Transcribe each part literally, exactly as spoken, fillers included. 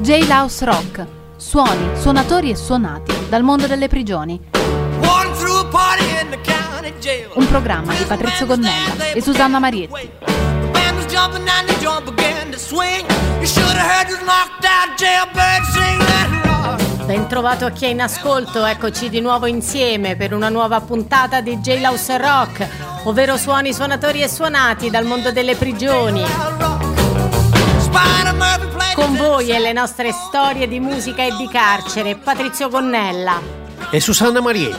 Jailhouse Rock. Suoni, suonatori e suonati dal mondo delle prigioni. Un programma di Patrizio Gonnella e Susanna Marietti. Ben trovato a chi è in ascolto, eccoci di nuovo insieme per una nuova puntata di Jailhouse Rock, ovvero suoni, suonatori e suonati dal mondo delle prigioni. Con voi e le nostre storie di musica e di carcere, Patrizio Gonnella e Susanna Marietti.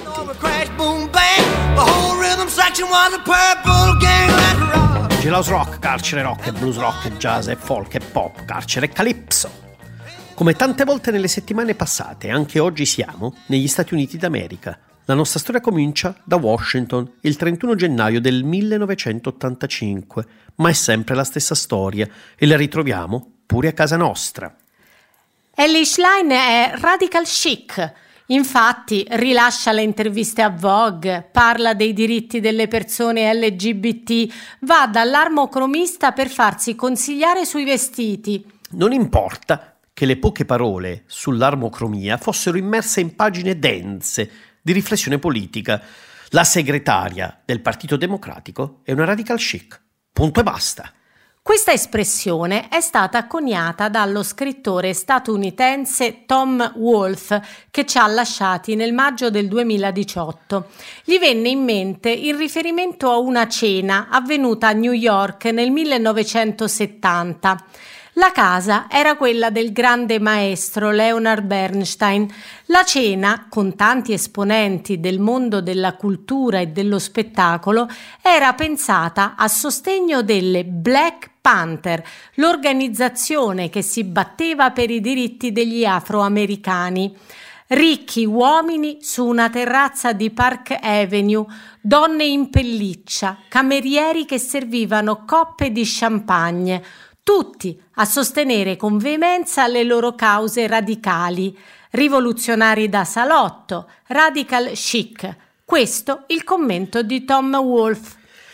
Jailhouse Rock, carcere rock, e blues rock, e jazz, e folk, e pop, carcere e calypso. Come tante volte nelle settimane passate, anche oggi siamo negli Stati Uniti d'America. La nostra storia comincia da Washington il trentuno gennaio del millenovecentottantacinque, ma è sempre la stessa storia e la ritroviamo pure a casa nostra. Ellie Schlein è radical chic, infatti rilascia le interviste a Vogue, parla dei diritti delle persone L G B T, va dall'armocromista per farsi consigliare sui vestiti. Non importa che le poche parole sull'armocromia fossero immerse in pagine dense di riflessione politica. La segretaria del Partito Democratico è una radical chic. Punto e basta. Questa espressione è stata coniata dallo scrittore statunitense Tom Wolfe, che ci ha lasciati nel maggio del duemiladiciotto. Gli venne in mente in riferimento a una cena avvenuta a New York nel millenovecentosettanta. La casa era quella del grande maestro Leonard Bernstein. La cena, con tanti esponenti del mondo della cultura e dello spettacolo, era pensata a sostegno delle Black Panther, l'organizzazione che si batteva per i diritti degli afroamericani. Ricchi uomini su una terrazza di Park Avenue, donne in pelliccia, camerieri che servivano coppe di champagne, tutti a sostenere con veemenza le loro cause radicali, rivoluzionari da salotto, radical chic. Questo il commento di Tom Wolfe.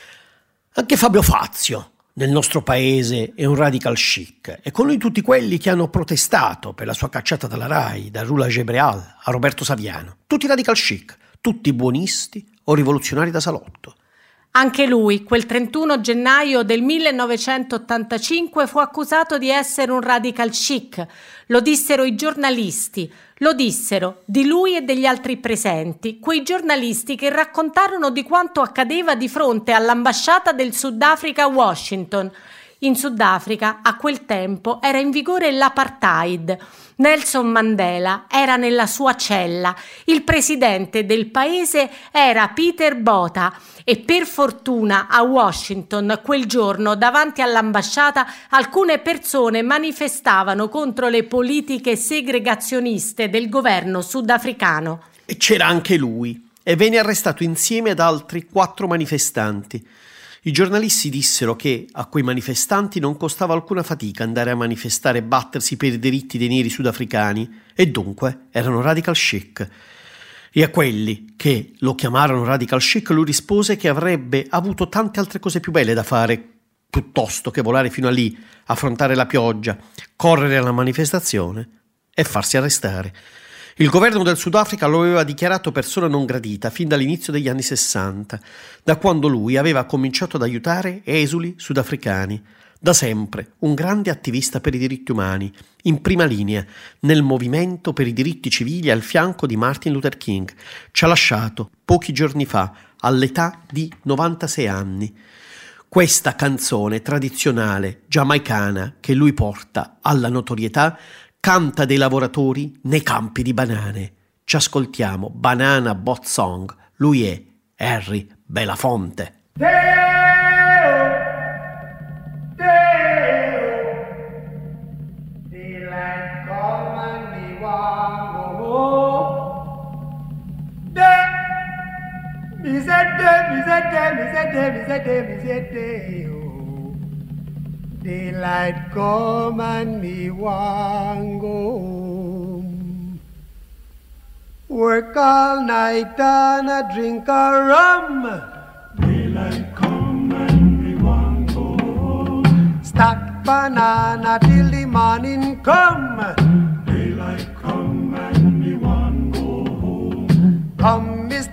Anche Fabio Fazio nel nostro paese è un radical chic, e con lui tutti quelli che hanno protestato per la sua cacciata dalla Rai, da Rula Gebreal a Roberto Saviano. Tutti radical chic, tutti buonisti o rivoluzionari da salotto. Anche lui, quel trentuno gennaio del millenovecentottantacinque, fu accusato di essere un radical chic. Lo dissero i giornalisti, lo dissero di lui e degli altri presenti, quei giornalisti che raccontarono di quanto accadeva di fronte all'ambasciata del Sudafrica a Washington. In Sudafrica, a quel tempo, era in vigore l'apartheid. Nelson Mandela era nella sua cella, il presidente del paese era Peter Botha e per fortuna a Washington quel giorno davanti all'ambasciata alcune persone manifestavano contro le politiche segregazioniste del governo sudafricano. E c'era anche lui e venne arrestato insieme ad altri quattro manifestanti. I giornalisti dissero che a quei manifestanti non costava alcuna fatica andare a manifestare e battersi per i diritti dei neri sudafricani, e dunque erano radical chic. E a quelli che lo chiamarono radical chic lui rispose che avrebbe avuto tante altre cose più belle da fare piuttosto che volare fino a lì, affrontare la pioggia, correre alla manifestazione e farsi arrestare. Il governo del Sudafrica lo aveva dichiarato persona non gradita fin dall'inizio degli anni sessanta, da quando lui aveva cominciato ad aiutare esuli sudafricani. Da sempre un grande attivista per i diritti umani, in prima linea nel movimento per i diritti civili al fianco di Martin Luther King, ci ha lasciato pochi giorni fa all'età di novantasei anni. Questa canzone tradizionale giamaicana che lui porta alla notorietà canta dei lavoratori nei campi di banane. Ci ascoltiamo Banana Boat Song. Lui è Harry Belafonte. Daylight come and me want go home. Work all night and a drink a rum. Daylight come and me want go home. Stack banana till the morning come.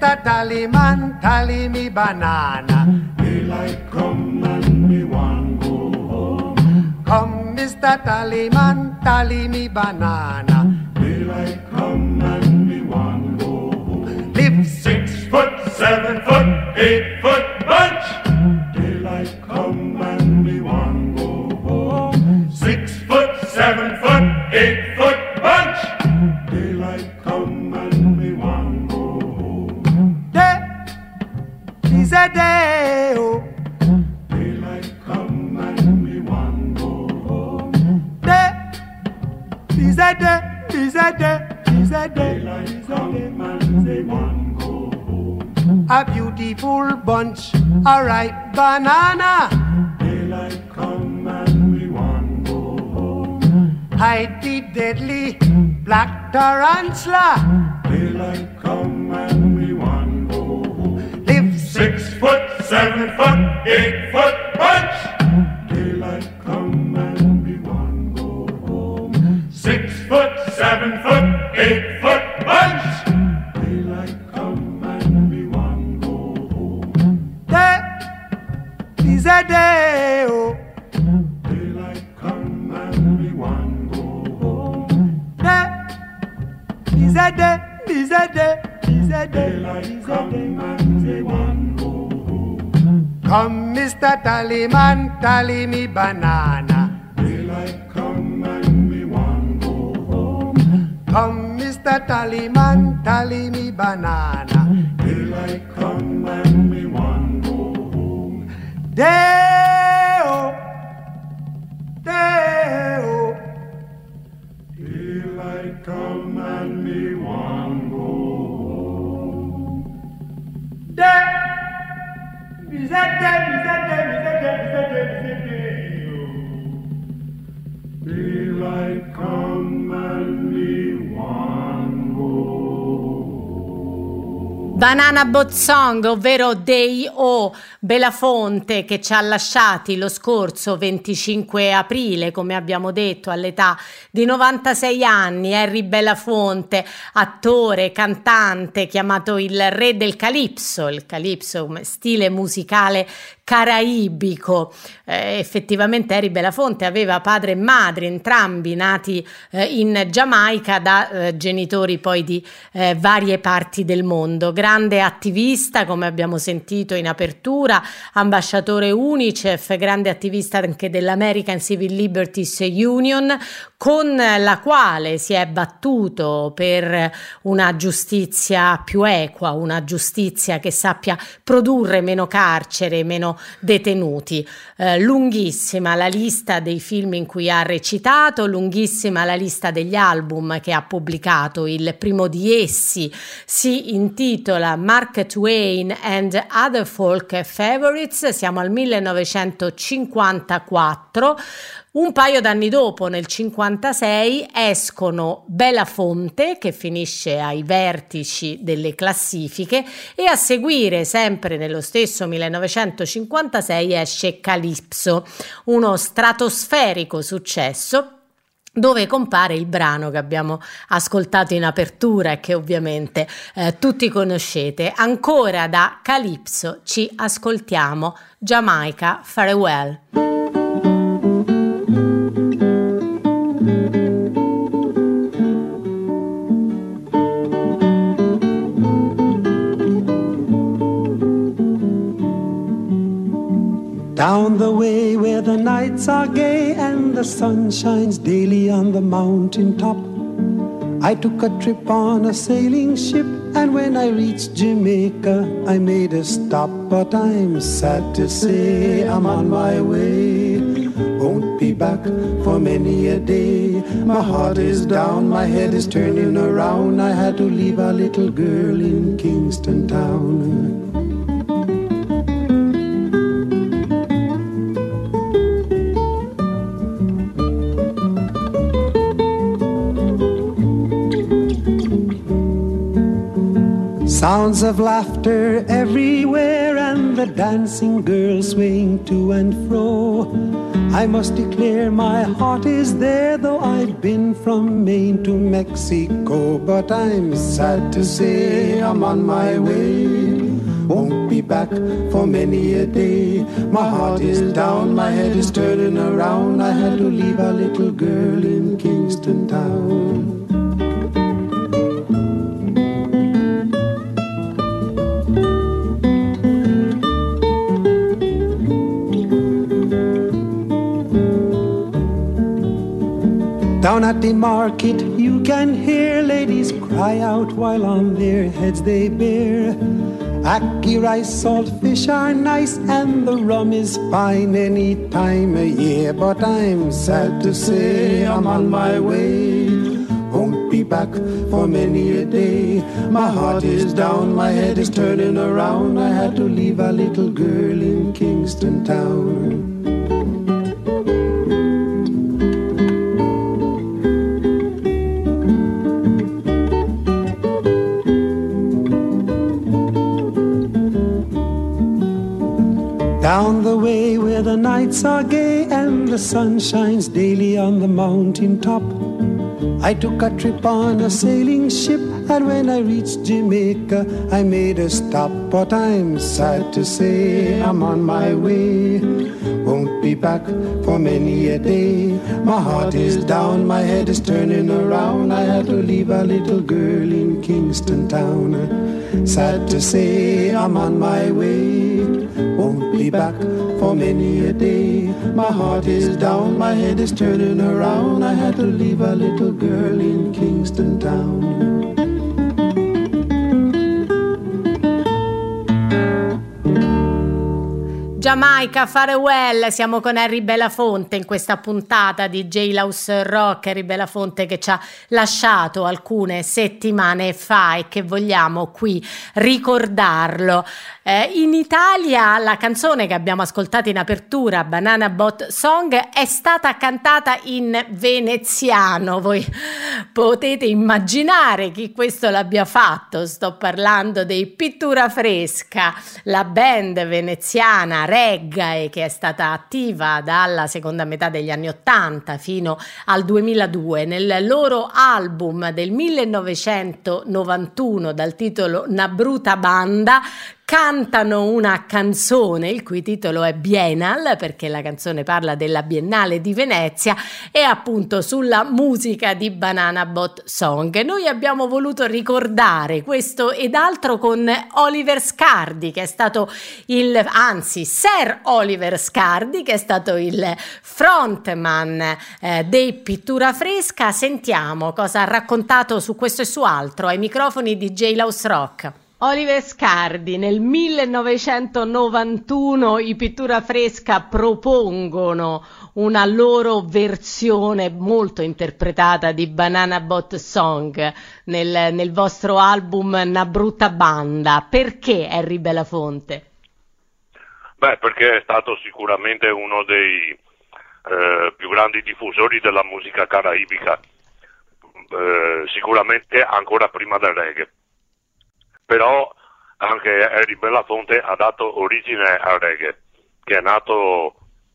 Mister Tallyman, tally me banana. Daylight come and me want go home. Come, Mister Tallyman, tally me banana. Daylight come and me want go home. Live Six foot, seven foot, eight foot bunch. Daylight come and me want go home. Six foot, seven foot, eight foot bunch. Daylight come and me want go home. day is a day, oh. Daylight come and me want go home. Day is a day, is a day, is a day, Daylight is a come day. and me want go home. A beautiful bunch, a ripe banana. Daylight come and me want go home. Hide the deadly black tarantula. Daylight come and me want go home. Live Six foot, seven foot, eight foot bunch. Daylight come and me want go home. Six foot, seven foot, eight foot bunch. Daylight come and me want go home. day is a day, oh. Daylight come and me want go home. Day is a day, is a day, is a day, Daylight is a come day. and me want go home. Come, Mister Tallyman, tally me banana. Daylight come and me want go home. Come, Mister Tallyman, tally me banana. Daylight come and me want go home. Day-o, day-o. Daylight come and me want go home. Day is a day, is a day, is a day, is a day, is a day. Daylight come and me want go home. Banana Boat Song, ovvero Day O, Belafonte, che ci ha lasciati lo scorso venticinque aprile, come abbiamo detto, all'età di novantasei anni. Harry Belafonte, attore, cantante, chiamato il re del calipso, il calipso come stile musicale caraibico. Eh, effettivamente Harry Belafonte aveva padre e madre, entrambi nati eh, in Giamaica da eh, genitori poi di eh, varie parti del mondo. Grande attivista, come abbiamo sentito in apertura, ambasciatore UNICEF, grande attivista anche dell'American Civil Liberties Union, con la quale si è battuto per una giustizia più equa, una giustizia che sappia produrre meno carcere, meno detenuti. Eh, lunghissima la lista dei film in cui ha recitato, lunghissima la lista degli album che ha pubblicato. Il primo di essi si intitola Mark Twain and Other Folk Favorites, siamo al millenovecentocinquantaquattro. Un paio d'anni dopo, nel cinquantasei, escono Belafonte, che finisce ai vertici delle classifiche, e a seguire, sempre nello stesso millenovecentocinquantasei, esce Calypso, uno stratosferico successo, dove compare il brano che abbiamo ascoltato in apertura e che ovviamente eh, tutti conoscete. Ancora da Calypso ci ascoltiamo Jamaica Farewell. Down the way where the nights are gay and the sun shines daily on the mountain top, I took a trip on a sailing ship, and when I reached Jamaica I made a stop. But I'm sad to say I'm on my way, won't be back for many a day. My heart is down, my head is turning around, I had to leave a little girl in Kingston town. Sounds of laughter everywhere and the dancing girls swaying to and fro. I must declare my heart is there, though I've been from Maine to Mexico. But I'm sad to say I'm on my way. Won't be back for many a day. My heart is down, my head is turning around. I had to leave a little girl in Kingston town. Down at the market you can hear ladies cry out while on their heads they bear. Ackee rice, salt fish are nice and the rum is fine any time of year. But I'm sad to say I'm on my way. Won't be back for many a day. My heart is down, my head is turning around. I had to leave a little girl in Kingston town. Down the way where the nights are gay and the sun shines daily on the mountain top, I took a trip on a sailing ship, and when I reached Jamaica I made a stop. But I'm sad to say I'm on my way. Won't be back for many a day. My heart is down, my head is turning around. I had to leave a little girl in Kingston town. Sad to say I'm on my way. Won't be back for many a day. My heart is down, my head is turning around. I had to leave a little girl in Kingston town. Jamaica, Farewell, siamo con Harry Belafonte in questa puntata di Jailhouse Rock. Harry Belafonte che ci ha lasciato alcune settimane fa e che vogliamo qui ricordarlo. Eh, in Italia la canzone che abbiamo ascoltato in apertura, Banana Boat Song, è stata cantata in veneziano. Voi potete immaginare chi questo l'abbia fatto. Sto parlando dei Pittura Fresca, la band veneziana reggae che è stata attiva dalla seconda metà degli anni ottanta fino al duemiladue. Nel loro album del millenovecentonovantuno dal titolo Una Bruta Banda cantano una canzone il cui titolo è Biennale, perché la canzone parla della Biennale di Venezia e appunto sulla musica di Banana Boat Song. Noi abbiamo voluto ricordare questo ed altro con Oliver Scardi, che è stato il, anzi Sir Oliver Scardi, che è stato il frontman eh, dei Pittura Fresca. Sentiamo cosa ha raccontato su questo e su altro ai microfoni di Jailhouse Rock. Oliver Scardi, nel millenovecentonovantuno i Pittura Fresca propongono una loro versione molto interpretata di Banana Boat Song nel, nel vostro album Una Brutta Banda. Perché Harry Belafonte? Beh, perché è stato sicuramente uno dei eh, più grandi diffusori della musica caraibica, eh, sicuramente ancora prima del reggae. Però anche Harry Belafonte ha dato origine al reggae, che è nato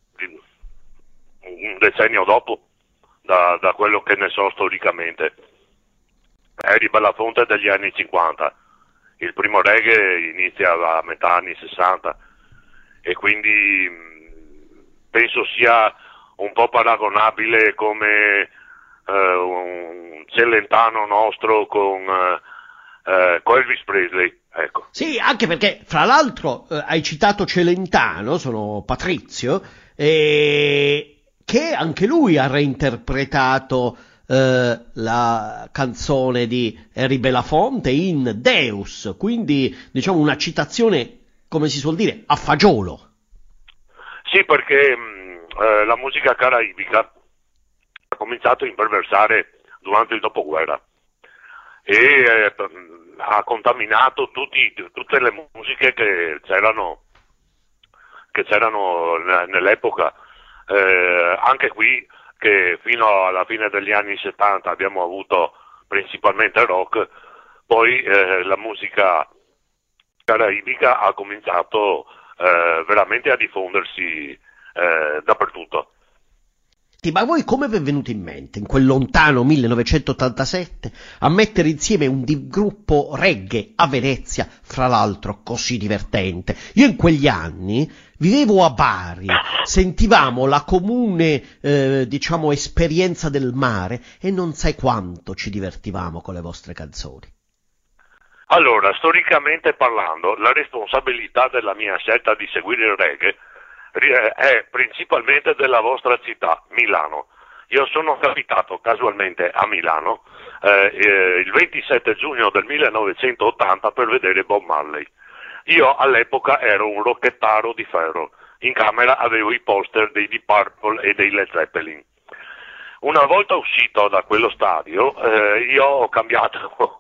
un decennio dopo da, da quello che ne so storicamente. Harry Belafonte è degli anni cinquanta, il primo reggae inizia a metà anni sessanta e quindi penso sia un po' paragonabile come eh, un Celentano nostro con... Eh, Uh, con Elvis Presley, ecco. Sì, anche perché, fra l'altro, eh, hai citato Celentano, sono Patrizio, eh, che anche lui ha reinterpretato eh, la canzone di Harry Belafonte in Deus, quindi diciamo una citazione, come si suol dire, a fagiolo. Sì, perché mh, eh, la musica caraibica ha cominciato a imperversare durante il dopoguerra e eh, ha contaminato tutti, tutte le musiche che c'erano che c'erano nell'epoca, eh, anche qui che fino alla fine degli anni settanta abbiamo avuto principalmente rock, poi eh, la musica caraibica ha cominciato eh, veramente a diffondersi eh, dappertutto. Ma voi come vi è venuto in mente, in quel lontano millenovecentottantasette, a mettere insieme un di- gruppo reggae a Venezia, fra l'altro così divertente? Io in quegli anni vivevo a Bari, sentivamo la comune, eh, diciamo, esperienza del mare e non sai quanto ci divertivamo con le vostre canzoni. Allora, storicamente parlando, la responsabilità della mia scelta di seguire il reggae è principalmente della vostra città, Milano. Io sono capitato casualmente a Milano eh, eh, il ventisette giugno del millenovecentottanta per vedere Bob Marley. Io all'epoca ero un rocchettaro di ferro, in camera avevo i poster dei Deep Purple e dei Led Zeppelin. Una volta uscito da quello stadio eh, io ho cambiato,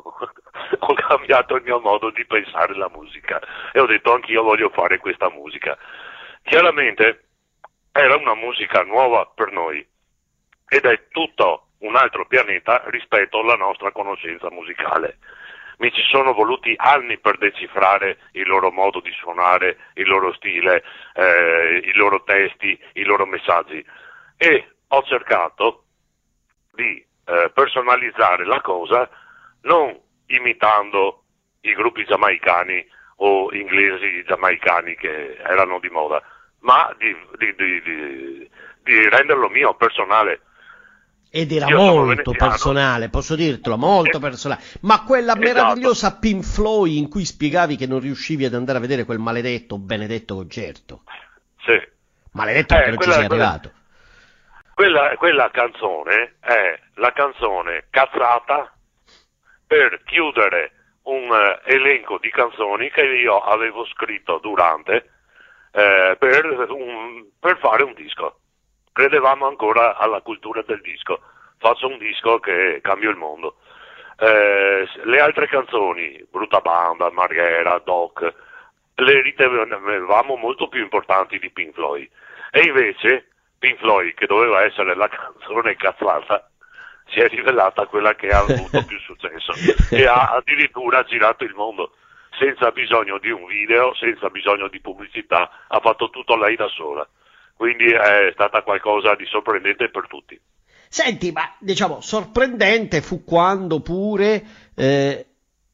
ho cambiato il mio modo di pensare alla musica e ho detto anch'io voglio fare questa musica. Chiaramente era una musica nuova per noi ed è tutto un altro pianeta rispetto alla nostra conoscenza musicale. Mi ci sono voluti anni per decifrare il loro modo di suonare, il loro stile, eh, i loro testi, i loro messaggi e ho cercato di eh, personalizzare la cosa non imitando i gruppi giamaicani o inglesi giamaicani che erano di moda, ma di, di, di, di, di renderlo mio, personale. Ed era Io sono molto veneziano. personale, posso dirtelo, molto Eh, personale. Ma quella esatto. meravigliosa Pink Floyd in cui spiegavi che non riuscivi ad andare a vedere quel maledetto, benedetto concerto. Sì. Maledetto Eh, perché non ci quella- sei quella- arrivato. Quella, quella canzone è la canzone cazzata per chiudere un eh, elenco di canzoni che io avevo scritto durante eh, per, un- per fare un disco. Credevamo ancora alla cultura del disco. Faccio un disco che cambia il mondo. Eh, le altre canzoni, Brutta Banda, Marghera, Doc, le ritenevamo molto più importanti di Pink Floyd. E invece Pink Floyd, che doveva essere la canzone cazzata, si è rivelata quella che ha avuto più successo e ha addirittura girato il mondo senza bisogno di un video, senza bisogno di pubblicità, ha fatto tutto lei da sola. Quindi è stata qualcosa di sorprendente per tutti. Senti, ma diciamo, sorprendente fu quando pure eh,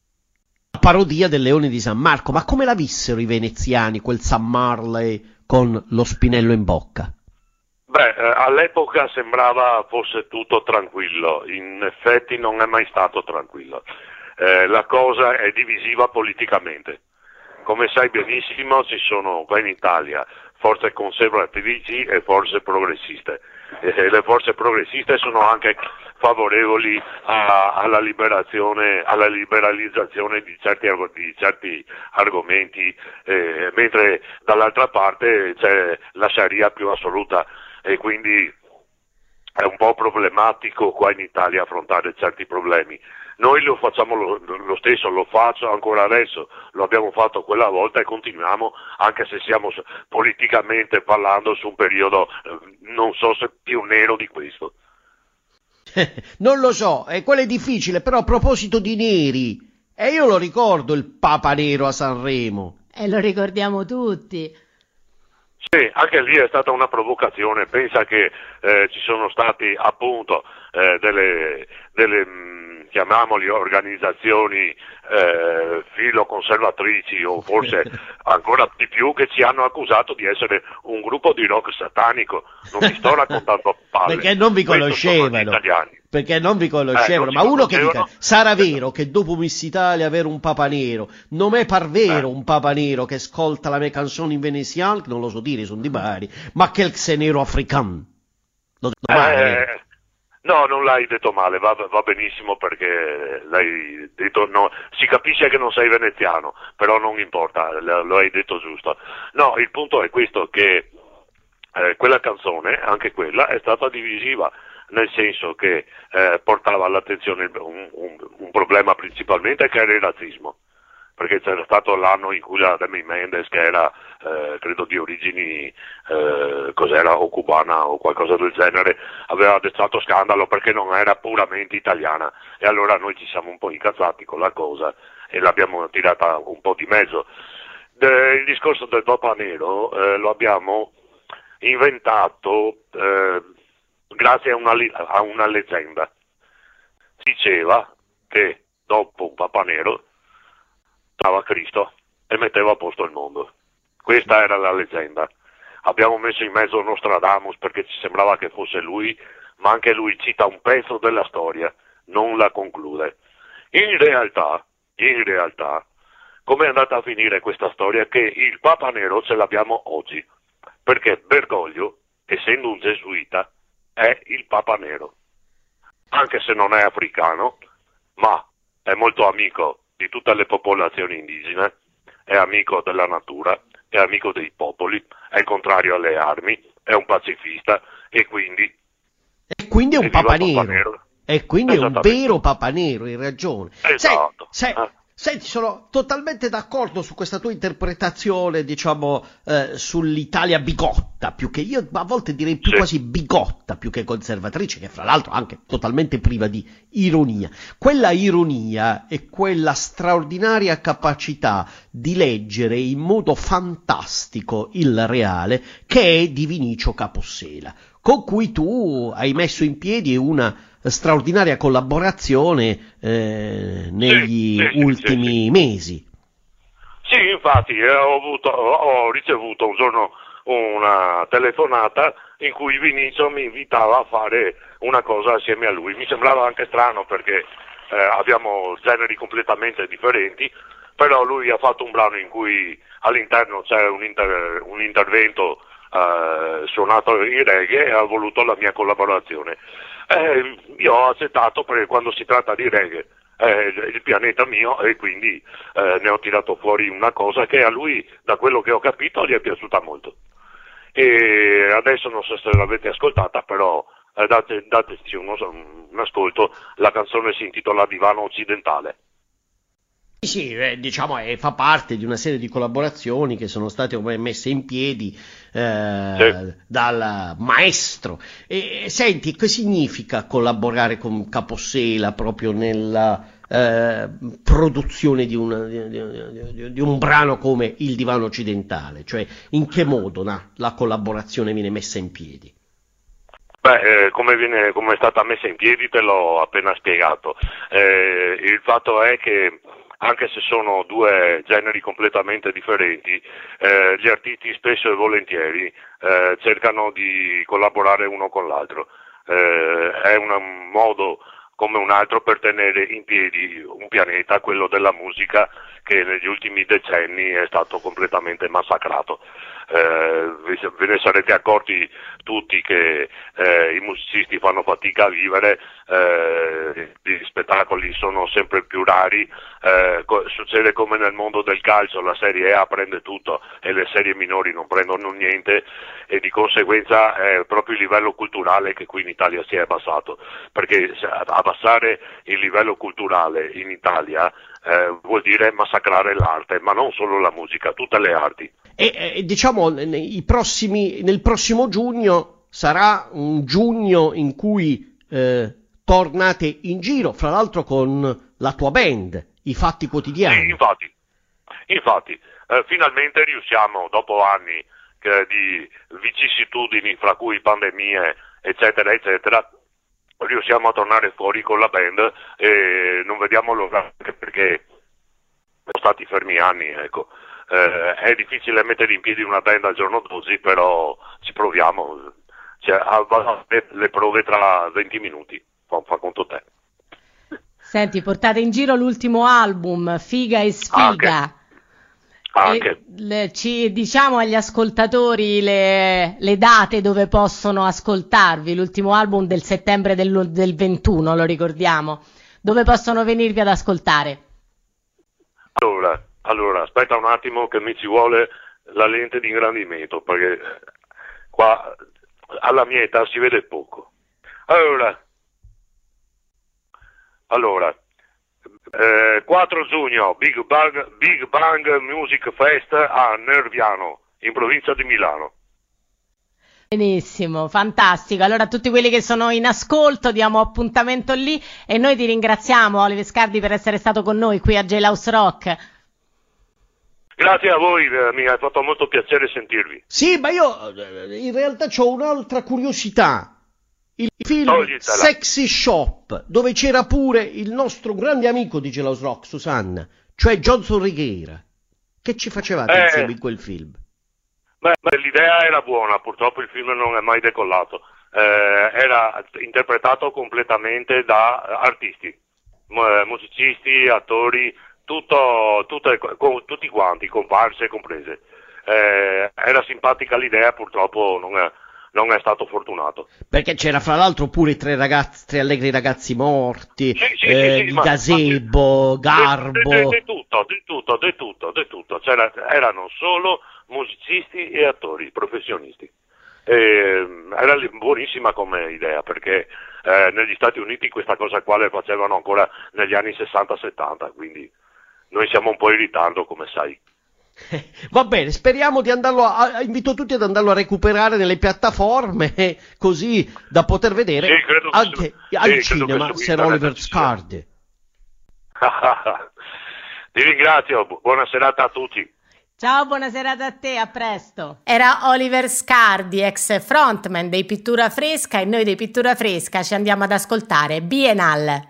la parodia del Leone di San Marco. Ma come la vissero i veneziani, quel San Marley con lo spinello in bocca? Beh, eh, all'epoca sembrava fosse tutto tranquillo, in effetti non è mai stato tranquillo. Eh, la cosa è divisiva politicamente. Come sai benissimo ci sono qua in Italia forze conservatrici e forze progressiste. E le forze progressiste sono anche favorevoli a, alla liberazione, alla liberalizzazione di certi, di certi argomenti, eh, mentre dall'altra parte c'è la Sharia più assoluta e quindi è un po' problematico qua in Italia affrontare certi problemi. Noi lo facciamo lo, lo stesso, lo faccio ancora adesso, lo abbiamo fatto quella volta e continuiamo, anche se siamo politicamente parlando su un periodo, eh, non so se più nero di questo. Non lo so, e quello è difficile, però a proposito di neri, e io lo ricordo il Papa Nero a Sanremo. E lo ricordiamo tutti. Sì, anche lì è stata una provocazione, pensa che eh, ci sono stati appunto eh, delle, delle mh, chiamiamoli organizzazioni eh, filoconservatrici o forse ancora di più che ci hanno accusato di essere un gruppo di rock satanico. Non mi sto raccontando palle. Perché non vi Questo sono gli conoscevano. italiani. Perché non vi conoscevano, Eh, non ma ci uno che dica, conoscevano. sarà vero che dopo Miss Italia avere un Papa Nero, non è par vero Eh. un Papa Nero che ascolta la mia canzone in veneziano, che non lo so dire, sono di Bari, ma che il xenero africano. Lo dico male, Eh, no, non l'hai detto male, va, va benissimo perché l'hai detto, no, si capisce che non sei veneziano, però non importa, lo, lo hai detto giusto. No, il punto è questo, che eh, quella canzone, anche quella, è stata divisiva, nel senso che eh, portava all'attenzione un, un, un problema principalmente che era il razzismo, perché c'era stato l'anno in cui la Demi Mendes, che era eh, credo di origini eh, cos'era, o cubana o qualcosa del genere, aveva destato scandalo perché non era puramente italiana, e allora noi ci siamo un po' incazzati con la cosa e l'abbiamo tirata un po' di mezzo. De, il discorso del Papa Nero eh, lo abbiamo inventato eh, grazie a una, a una leggenda. Diceva che dopo un Papa Nero stava Cristo e metteva a posto il mondo. Questa era la leggenda. Abbiamo messo in mezzo Nostradamus perché ci sembrava che fosse lui, ma anche lui cita un pezzo della storia, non la conclude. In realtà, in realtà, come è andata a finire questa storia? Che il Papa Nero ce l'abbiamo oggi, perché Bergoglio, essendo un gesuita, è il Papa Nero. Anche se non è africano, ma è molto amico di tutte le popolazioni indigene, è amico della natura, è amico dei popoli, è contrario alle armi, è un pacifista e quindi... E quindi è un Papa Nero. Papa Nero. E quindi è un vero Papa Nero, hai ragione. Esatto. Sei, sei, eh. Senti, sono totalmente d'accordo su questa tua interpretazione, diciamo, eh, sull'Italia bigotta, più che io a volte direi più sì. quasi bigotta, più che conservatrice, che fra l'altro anche totalmente priva di ironia. Quella ironia e quella straordinaria capacità di leggere in modo fantastico il reale, che è di Vinicio Capossela, con cui tu hai messo in piedi una straordinaria collaborazione eh, negli sì, sì, ultimi sì, sì. mesi. Sì, infatti eh, ho, avuto, ho ricevuto un giorno una telefonata in cui Vinicio mi invitava a fare una cosa assieme a lui. Mi sembrava anche strano perché eh, abbiamo generi completamente differenti, però lui ha fatto un brano in cui all'interno c'è un, inter- un intervento eh, suonato in reggae e ha voluto la mia collaborazione. Eh, io ho accettato perché quando si tratta di reggae è il pianeta mio e quindi eh, ne ho tirato fuori una cosa che a lui, da quello che ho capito, gli è piaciuta molto. E adesso non so se l'avete ascoltata, però eh, date, dateci uno, un ascolto. La canzone si intitola Divano Occidentale. Sì, eh, diciamo, eh, fa parte di una serie di collaborazioni che sono state ormai messe in piedi eh, sì. dal maestro. E senti, che significa collaborare con Capossela proprio nella eh, produzione di, una, di, di, di un brano come Il Divano Occidentale? Cioè, in che modo no, la collaborazione viene messa in piedi? Beh, eh, come, viene, come è stata messa in piedi te l'ho appena spiegato. Eh, il fatto è che anche se sono due generi completamente differenti, eh, gli artisti spesso e volentieri eh, cercano di collaborare uno con l'altro. Eh, è un modo come un altro per tenere in piedi un pianeta, quello della musica, che negli ultimi decenni è stato completamente massacrato. Eh, ve ne sarete accorti tutti che eh, i musicisti fanno fatica a vivere, eh, gli spettacoli sono sempre più rari, eh, co- succede come nel mondo del calcio, la Serie A prende tutto e le serie minori non prendono niente, e di conseguenza è proprio il livello culturale che qui in Italia si è abbassato, perché abbassare il livello culturale in Italia eh, vuol dire massacrare l'arte, ma non solo la musica, tutte le arti. E eh, diciamo nei prossimi, nel prossimo giugno sarà un giugno in cui eh, tornate in giro, fra l'altro con la tua band, I Fatti Quotidiani. Sì, infatti, infatti eh, finalmente riusciamo, dopo anni che, di vicissitudini, fra cui pandemie, eccetera, eccetera, riusciamo a tornare fuori con la band e non vediamo l'ora, perché siamo stati fermi anni, ecco. Eh, è difficile mettere in piedi una band al giorno d'oggi, però ci proviamo, cioè, le, le prove tra venti minuti, fa, fa conto te. Senti, portate in giro l'ultimo album, Figa e Sfiga. Anche. Anche. E le, ci diciamo agli ascoltatori le, le date dove possono ascoltarvi, l'ultimo album del settembre del, del ventuno, lo ricordiamo, dove possono venirvi ad ascoltare? Allora, allora, aspetta un attimo che mi ci vuole la lente di ingrandimento, perché qua alla mia età si vede poco. Allora, allora eh, quattro giugno, Big Bang, Big Bang Music Fest a Nerviano, in provincia di Milano. Benissimo, fantastico. Allora a tutti quelli che sono in ascolto diamo appuntamento lì e noi ti ringraziamo, Oliver Scardi, per essere stato con noi qui a Jailhouse Rock. Grazie a voi, eh, mi ha fatto molto piacere sentirvi. Sì, ma io in realtà ho un'altra curiosità. il film Toglitela. Sexy Shop, dove c'era pure il nostro grande amico di Gelos Rock, Susanna, cioè Johnson Righiera. Che ci facevate Eh. insieme in quel film? Beh, beh, l'idea era buona, purtroppo il film non è mai decollato. Eh, era interpretato completamente da artisti, mu- musicisti, attori, tutto, tutte- con- tutti quanti, comparse comprese. Eh, era simpatica l'idea, purtroppo non è, non è stato fortunato. Perché c'era fra l'altro pure tre ragazzi, tre allegri ragazzi morti, Sì, sì, eh, sì, sì, di ma- gazebo, garbo. Di, di- di tutto, di tutto, di tutto, di tutto. C'era, erano solo musicisti e attori professionisti. E, era li- buonissima come idea, perché eh, negli Stati Uniti questa cosa qua le facevano ancora negli anni sessanta settanta, quindi noi siamo un po' in ritardo, come sai. Va bene, speriamo di andarlo a, invito tutti ad andarlo a recuperare nelle piattaforme, eh, così da poter vedere Sì, credo che anche su- al sì, credo cinema che su Sir internet Oliver ci sia. Scardi. Ti ringrazio, bu- buona serata a tutti. Ciao, buona serata a te, a presto. Era Oliver Scardi, ex frontman dei Pittura Fresca, e noi dei Pittura Fresca ci andiamo ad ascoltare Biennale.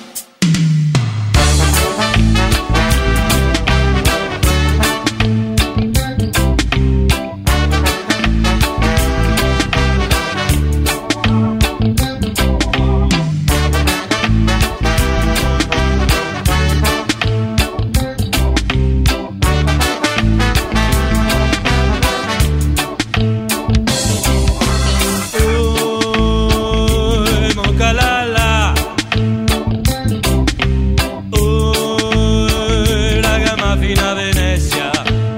Uy, Mocalala. Uy, la gama fina Venezia.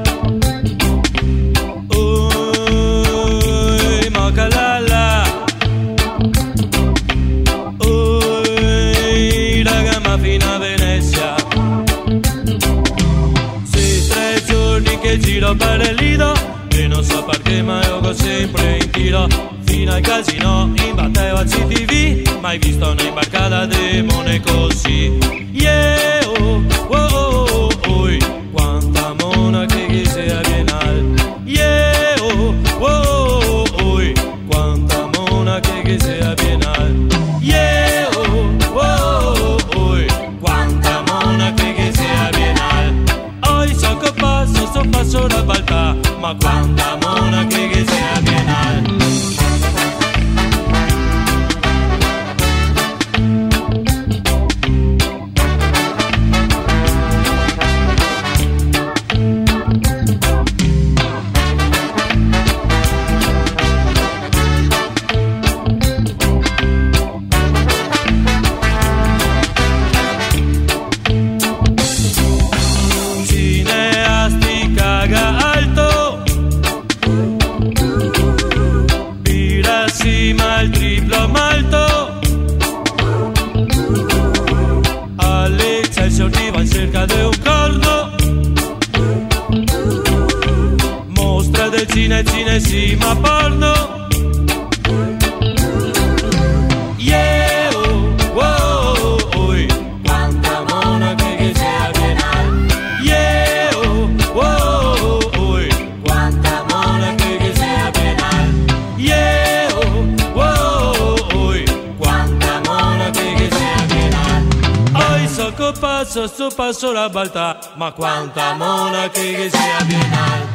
Uy, Mocalala. Uy, la gama fina Venezia. Sì, tre giorni che giro per il lido e non so perché ma gioco sempre in tiro. Fino al casino, imbattevo a C T V, mai visto una imbarcata demone così. Yeah, oh, oh, oh, oh, oh, quanta mona che sia biennale. Yeah, oh, oh, oh, oh, quanta mona che sia biennale. Yeah, oh, oh, oh, oh, quanta mona che sia biennale. Oi, so che passo, so passo la balta, ma quanta mona che sia biennale. Cineasti caga alto, birasima il triplo malto, all'Excelsior ti va in cerca di un corno, mostra del cine cinesima porno. Yeah, oh, oh, oh, oh, quanta mona che sia biennale. Yeah, oh, oh, oh, oh, quanta mona che sia biennale. Yeah, oh, oh, oh, quanta mona che sia biennale. Oi, so che passo, so passo la balta, ma quanta mona che sia biennale.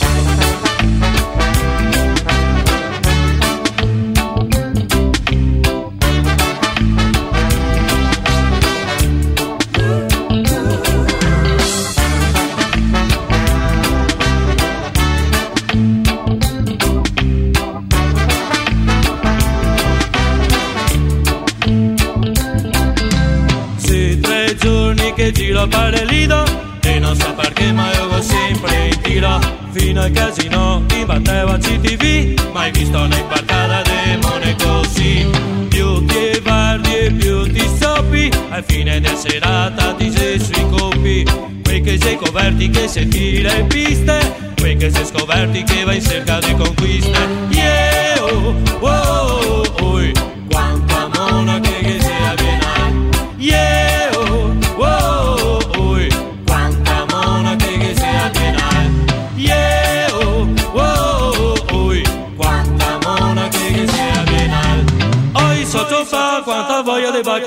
Sì, tre giorni che giro per il lido e non so perché ma gioco sempre in tiro. Fino al casino, imbattevo a C T V, mai visto una imbarcata demone così. Beauty e Vardi e beauty soppi, al fine della serata ti sei sui coppi. Quei che sei coperti che si tira in piste, quei che sei scoperti che vai in cerca di conquiste. Yeah, oh, oh, oh, oh, quanta mona che sia biennale. Yeah, oh, oh, oh, quanta mona che sia biennale. Yeah, oh, oh, oh, quanta mona che sia biennale.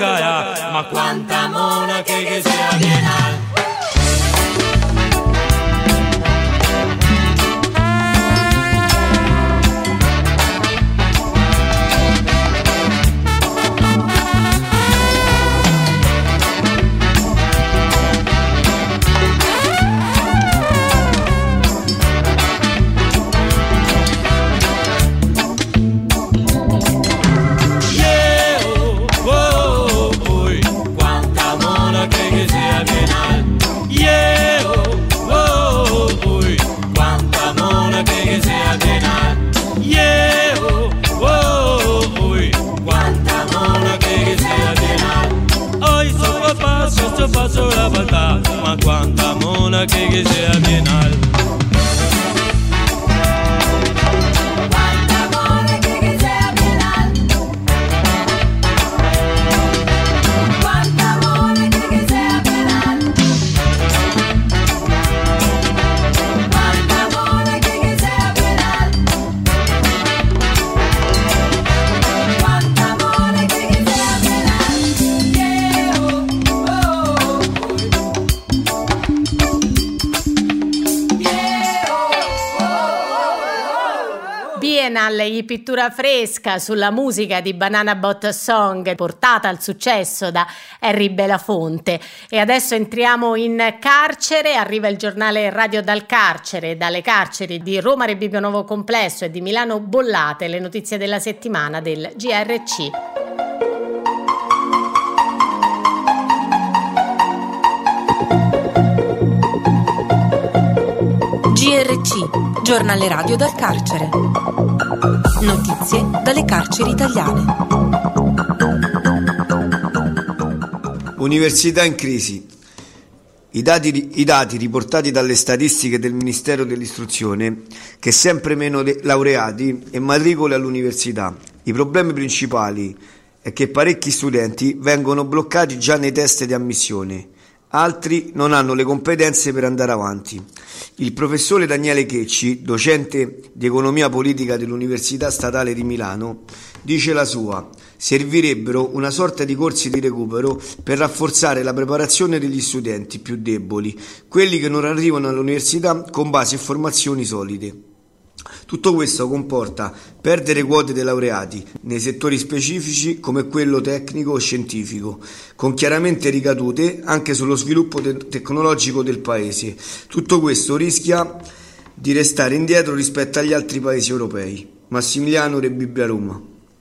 caia, ma quanta monaca che sia piena. Paso la volta, ma quanta monaca che sia piena. Quanta monaca che sia piena. Quanta monaca che sia piena. Quanta monaca che sia piena. Quanta monaca che sia piena. Biennale di pittura fresca sulla musica di Banana Boat Song, portata al successo da Harry Belafonte. E adesso entriamo in carcere, arriva il giornale Radio dal carcere, dalle carceri di Roma Rebibbio Nuovo Complesso e di Milano Bollate, le notizie della settimana del G R C. G R C, giornale radio dal carcere. Notizie dalle carceri italiane. Università in crisi. I dati, I dati riportati dalle statistiche del Ministero dell'Istruzione che sempre meno de- laureati e matricole all'università. I problemi principali è che parecchi studenti vengono bloccati già nei test di ammissione. Altri non hanno le competenze per andare avanti. Il professore Daniele Checci, docente di economia politica dell'Università Statale di Milano, dice la sua: servirebbero una sorta di corsi di recupero per rafforzare la preparazione degli studenti più deboli, quelli che non arrivano all'università con basi e formazioni solide. Tutto questo comporta perdere quote dei laureati nei settori specifici come quello tecnico o scientifico, con chiaramente ricadute anche sullo sviluppo te- tecnologico del paese. Tutto questo rischia di restare indietro rispetto agli altri paesi europei. Massimiliano Rebibbia, Roma.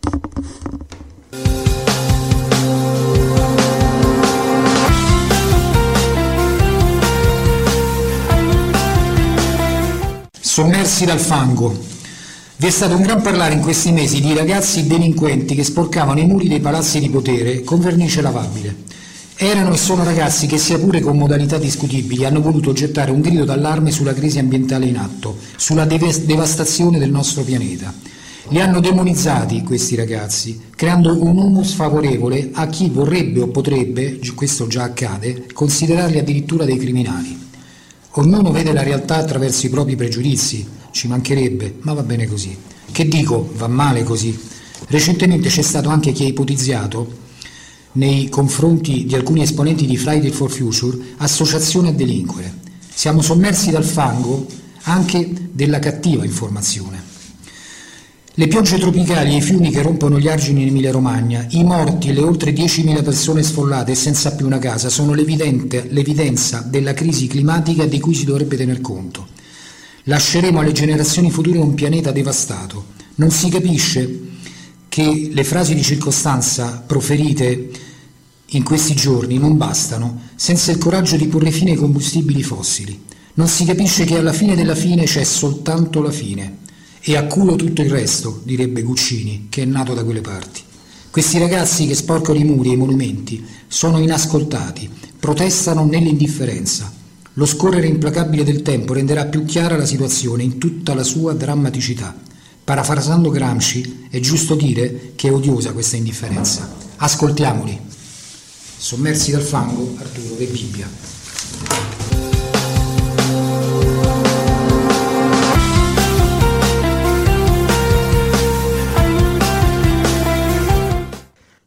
Sommersi dal fango. Vi è stato un gran parlare in questi mesi di ragazzi delinquenti che sporcavano i muri dei palazzi di potere con vernice lavabile. Erano e sono ragazzi che, sia pure con modalità discutibili, hanno voluto gettare un grido d'allarme sulla crisi ambientale in atto, sulla dev- devastazione del nostro pianeta. Li hanno demonizzati questi ragazzi, creando un humus favorevole a chi vorrebbe o potrebbe, questo già accade, considerarli addirittura dei criminali. Ognuno vede la realtà attraverso i propri pregiudizi, ci mancherebbe, ma va bene così. Che dico, va male così. Recentemente c'è stato anche chi ha ipotizzato, nei confronti di alcuni esponenti di Friday for Future, associazione a delinquere. Siamo sommersi dal fango anche della cattiva informazione. Le piogge tropicali e i fiumi che rompono gli argini in Emilia-Romagna, i morti e le oltre diecimila persone sfollate e senza più una casa sono l'evidenza della crisi climatica di cui si dovrebbe tener conto. Lasceremo alle generazioni future un pianeta devastato. Non si capisce che le frasi di circostanza proferite in questi giorni non bastano senza il coraggio di porre fine ai combustibili fossili. Non si capisce che alla fine della fine c'è soltanto la fine. E a culo tutto il resto, direbbe Guccini, che è nato da quelle parti. Questi ragazzi che sporcano i muri e i monumenti sono inascoltati, protestano nell'indifferenza. Lo scorrere implacabile del tempo renderà più chiara la situazione in tutta la sua drammaticità. Parafrasando Gramsci, è giusto dire che è odiosa questa indifferenza. Ascoltiamoli. Sommersi dal fango, Arturo Rebibbia.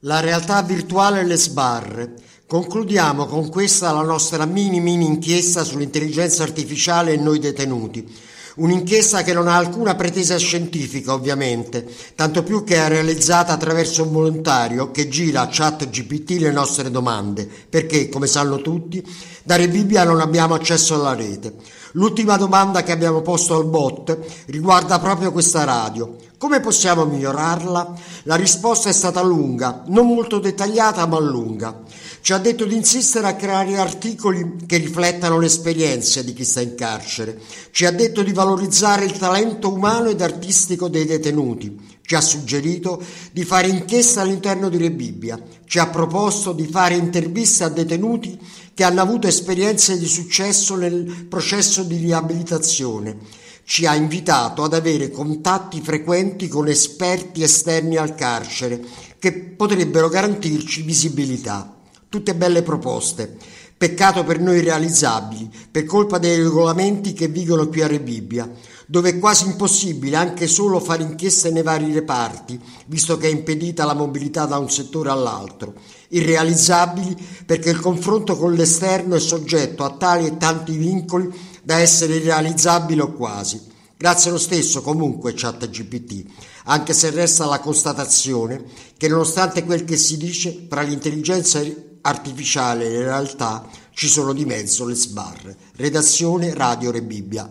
La realtà virtuale e le sbarre. Concludiamo con questa la nostra mini mini inchiesta sull'intelligenza artificiale e noi detenuti. Un'inchiesta che non ha alcuna pretesa scientifica, ovviamente, tanto più che è realizzata attraverso un volontario che gira a ChatGPT le nostre domande, perché, come sanno tutti, da Rebibbia non abbiamo accesso alla rete. L'ultima domanda che abbiamo posto al bot riguarda proprio questa radio. Come possiamo migliorarla? La risposta è stata lunga, non molto dettagliata ma lunga. Ci ha detto di insistere a creare articoli che riflettano le esperienze di chi sta in carcere. Ci ha detto di valorizzare il talento umano ed artistico dei detenuti. Ci ha suggerito di fare inchieste all'interno di Rebibbia. Ci ha proposto di fare interviste a detenuti che hanno avuto esperienze di successo nel processo di riabilitazione. Ci ha invitato ad avere contatti frequenti con esperti esterni al carcere che potrebbero garantirci visibilità. Tutte belle proposte, peccato per noi realizzabili, per colpa dei regolamenti che vigono qui a Rebibbia, dove è quasi impossibile anche solo fare inchieste nei vari reparti, visto che è impedita la mobilità da un settore all'altro. Irrealizzabili perché il confronto con l'esterno è soggetto a tali e tanti vincoli da essere irrealizzabile o quasi. Grazie lo stesso comunque ChatGPT, anche se resta la constatazione che nonostante quel che si dice, tra l'intelligenza artificiale e la realtà ci sono di mezzo le sbarre. Redazione Radio Rebibbia.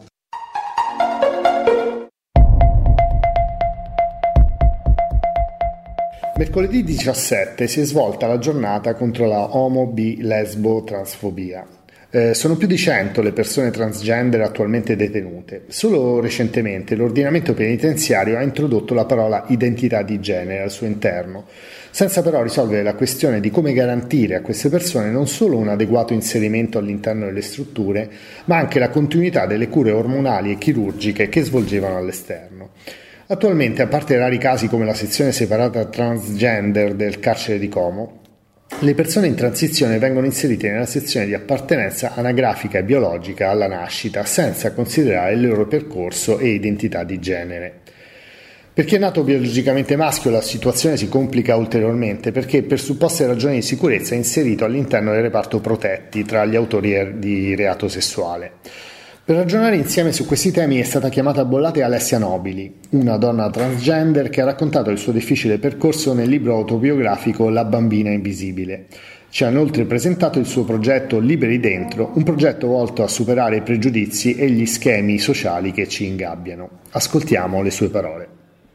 Mercoledì diciassette si è svolta la giornata contro la omo, bi, lesbo, transfobia. Eh, sono più di cento le persone transgender attualmente detenute. Solo recentemente l'ordinamento penitenziario ha introdotto la parola identità di genere al suo interno, senza però risolvere la questione di come garantire a queste persone non solo un adeguato inserimento all'interno delle strutture, ma anche la continuità delle cure ormonali e chirurgiche che svolgevano all'esterno. Attualmente, a parte rari casi come la sezione separata transgender del carcere di Como, le persone in transizione vengono inserite nella sezione di appartenenza anagrafica e biologica alla nascita, senza considerare il loro percorso e identità di genere. Per chi è nato biologicamente maschio la situazione si complica ulteriormente perché per supposte ragioni di sicurezza è inserito all'interno del reparto protetti tra gli autori di reato sessuale. Per ragionare insieme su questi temi è stata chiamata a bollate Alessia Nobili, una donna transgender che ha raccontato il suo difficile percorso nel libro autobiografico La bambina invisibile. Ci ha inoltre presentato il suo progetto Liberi Dentro, un progetto volto a superare i pregiudizi e gli schemi sociali che ci ingabbiano. Ascoltiamo le sue parole.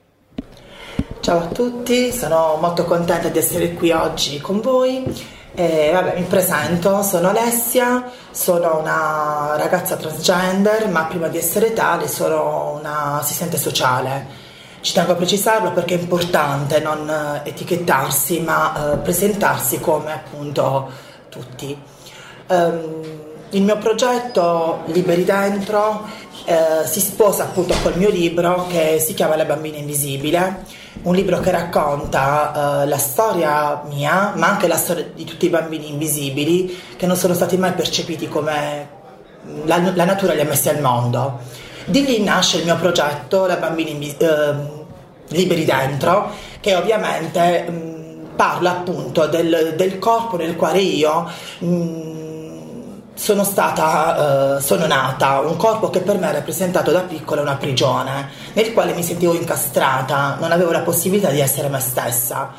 Ciao a tutti, sono molto contenta di essere qui oggi con voi. Eh, vabbè, mi presento, sono Alessia, sono una ragazza transgender, ma prima di essere tale sono una assistente sociale. Ci tengo a precisarlo perché è importante non etichettarsi, ma eh, presentarsi come appunto tutti. Um, il mio progetto Liberi Dentro eh, si sposa appunto col mio libro che si chiama La bambina invisibile. Un libro che racconta uh, la storia mia, ma anche la storia di tutti i bambini invisibili che non sono stati mai percepiti come la, la natura li ha messi al mondo. Di lì nasce il mio progetto, La bambina invi- uh, Liberi Dentro, che ovviamente um, parla appunto del, del corpo nel quale io um, sono stata, uh, sono nata, un corpo che per me è rappresentato da piccola una prigione, nel quale mi sentivo incastrata, non avevo la possibilità di essere me stessa.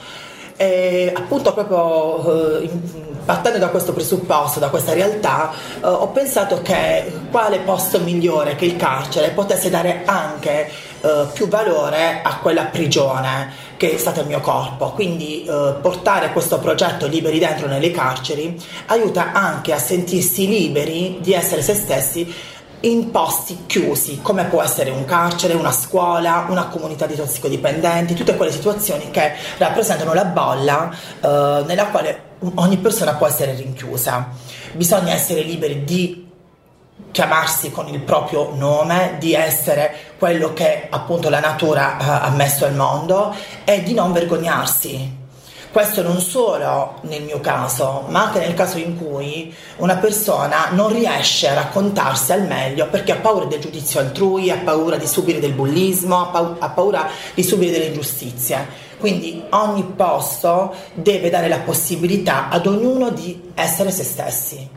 E appunto proprio uh, partendo da questo presupposto, da questa realtà, uh, ho pensato che quale posto migliore che il carcere potesse dare anche uh, più valore a quella prigione che è stato il mio corpo. Quindi uh, portare questo progetto Liberi Dentro nelle carceri aiuta anche a sentirsi liberi di essere se stessi in posti chiusi, come può essere un carcere, una scuola, una comunità di tossicodipendenti, tutte quelle situazioni che rappresentano la bolla eh, nella quale ogni persona può essere rinchiusa. Bisogna essere liberi di chiamarsi con il proprio nome, di essere quello che appunto la natura eh, ha messo al mondo e di non vergognarsi. Questo non solo nel mio caso, ma anche nel caso in cui una persona non riesce a raccontarsi al meglio perché ha paura del giudizio altrui, ha paura di subire del bullismo, ha paura di subire delle ingiustizie. Quindi ogni posto deve dare la possibilità ad ognuno di essere se stessi.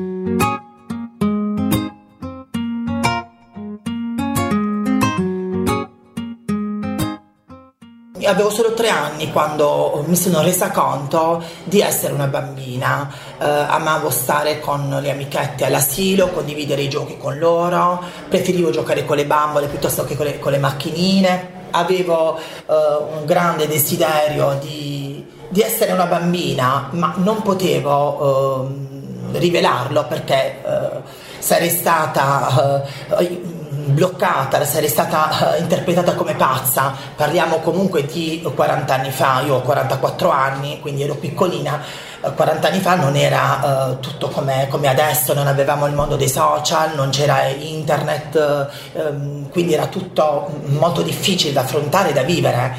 Avevo solo tre anni quando mi sono resa conto di essere una bambina. Eh, amavo stare con le amichette all'asilo, condividere i giochi con loro, preferivo giocare con le bambole piuttosto che con le, con le macchinine. Avevo eh, un grande desiderio di, di essere una bambina, ma non potevo eh, rivelarlo perché eh, sarei stata eh, bloccata, sarei stata uh, interpretata come pazza. Parliamo comunque di quaranta anni fa, io ho quarantaquattro anni, quindi ero piccolina. uh, quaranta anni fa non era uh, tutto come, come adesso, non avevamo il mondo dei social, non c'era internet, uh, um, quindi era tutto molto difficile da affrontare e da vivere.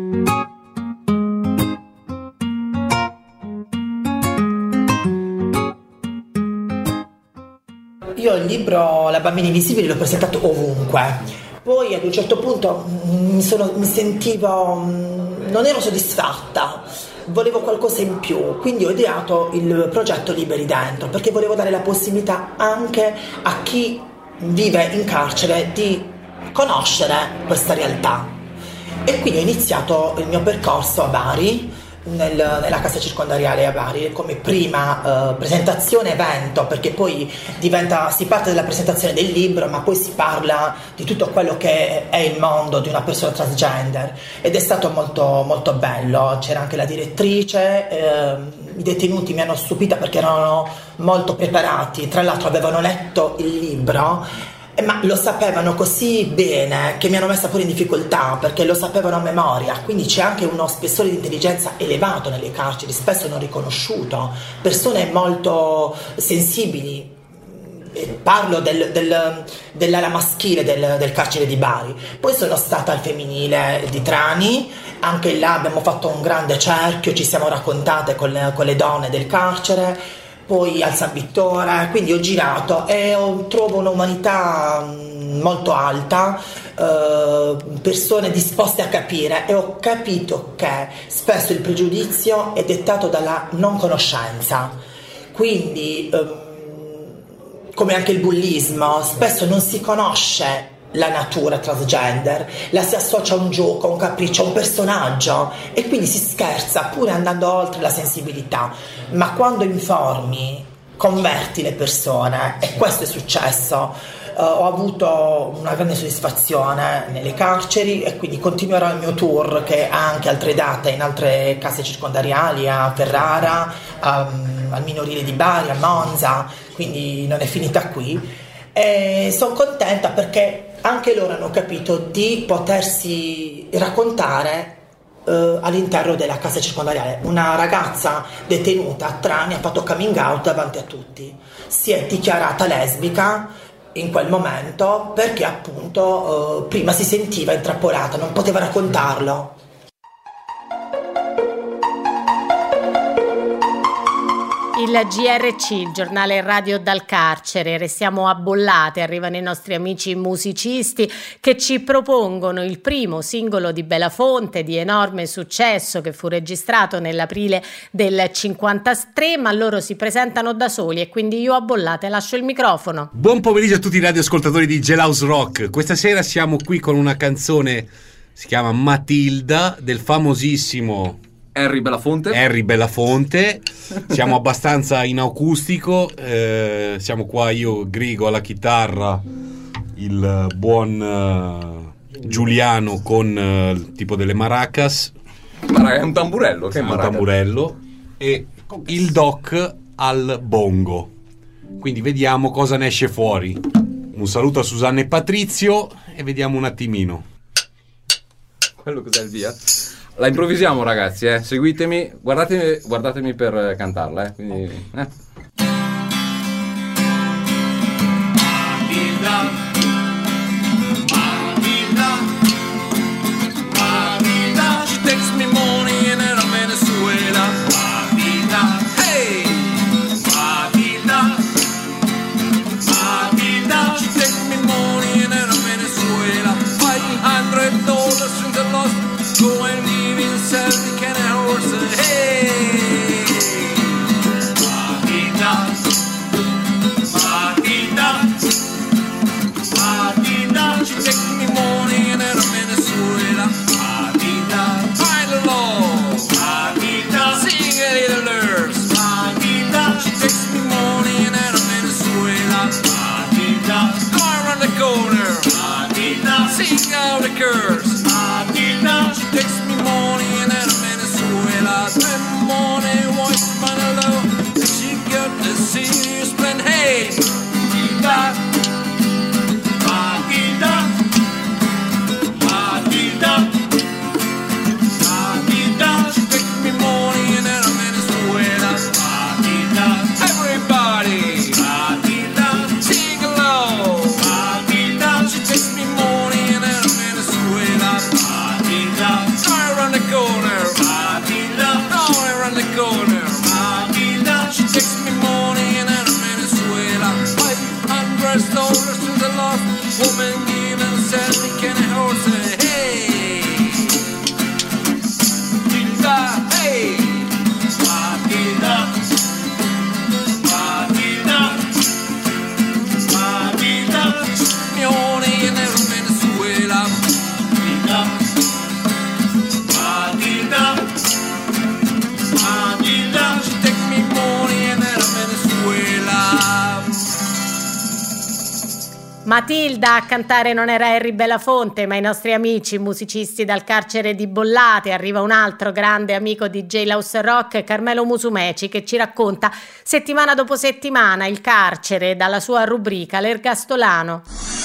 Io il libro La bambina invisibile l'ho presentato ovunque, poi ad un certo punto mi, sono, mi sentivo, non ero soddisfatta, volevo qualcosa in più, quindi ho ideato il progetto Liberi Dentro, perché volevo dare la possibilità anche a chi vive in carcere di conoscere questa realtà. E quindi ho iniziato il mio percorso a Bari, Nel, nella casa circondariale a Bari, come prima eh, presentazione evento, perché poi diventa, si parte dalla presentazione del libro, ma poi si parla di tutto quello che è il mondo di una persona transgender, ed è stato molto, molto bello. C'era anche la direttrice, eh, i detenuti mi hanno stupita perché erano molto preparati, tra l'altro avevano letto il libro, ma lo sapevano così bene che mi hanno messa pure in difficoltà, perché lo sapevano a memoria. Quindi c'è anche uno spessore di intelligenza elevato nelle carceri, spesso non riconosciuto, persone molto sensibili. Parlo del, del, dell'ala maschile del, del carcere di Bari. Poi sono stata al femminile di Trani, anche là abbiamo fatto un grande cerchio, ci siamo raccontate con le, con le donne del carcere. Poi al San Vittore, quindi ho girato e ho, trovo un'umanità molto alta, eh, persone disposte a capire, e ho capito che spesso il pregiudizio è dettato dalla non conoscenza, quindi eh, come anche il bullismo, spesso non si conosce la natura transgender, la si associa a un gioco, a un capriccio, a un personaggio, e quindi si scherza pure andando oltre la sensibilità. Ma quando informi, converti le persone, e questo è successo. Uh, ho avuto una grande soddisfazione nelle carceri, e quindi continuerò il mio tour, che ha anche altre date in altre case circondariali, a Ferrara, um, al minorile di Bari, a Monza, quindi non è finita qui. E sono contenta perché anche loro hanno capito di potersi raccontare eh, all'interno della casa circondariale. Una ragazza detenuta a Trani ha fatto coming out davanti a tutti, si è dichiarata lesbica in quel momento perché appunto eh, prima si sentiva intrappolata, non poteva raccontarlo. Il G R C, il giornale radio dal carcere. Restiamo a Bollate, arrivano i nostri amici musicisti che ci propongono il primo singolo di Belafonte di enorme successo, che fu registrato nell'aprile del cinquantatré, ma loro si presentano da soli e quindi io a Bollate lascio il microfono. Buon pomeriggio a tutti i radioascoltatori di Jailhouse Rock. Questa sera siamo qui con una canzone, si chiama Matilda, del famosissimo Harry Belafonte. Harry Belafonte. Siamo abbastanza in acustico, eh, siamo qua io, Grigo alla chitarra, il buon uh, Giuliano con uh, tipo delle maracas. Ma è un tamburello, che è un tamburello, e il Doc al bongo. Quindi vediamo cosa ne esce fuori. Un saluto a Susanna e Patrizio e vediamo un attimino. Quello cos'è il via? La improvvisiamo, ragazzi, eh. Seguitemi, guardatemi, guardatemi per cantarla, eh. Quindi, eh. Matilda, Matilda, Matilda, she takes me money in Venezuela. Matilda, hey, Matilda, Matilda, she takes me money in Venezuela. Five hundred dollars in the lost, go and live in takes me morning in Venezuela. Five hundred dollars to the lost woman given Sally Kenny horse. Hey, Matilda, hey, Matilda, Matilda, Matilda, morning in Venezuela. Matilda, Matilda, Matilda, she take me morning in Venezuela. Matilda a cantare non era Harry Belafonte, ma i nostri amici musicisti dal carcere di Bollate. Arriva un altro grande amico di Jailhouse Rock, Carmelo Musumeci, che ci racconta settimana dopo settimana il carcere dalla sua rubrica L'Ergastolano.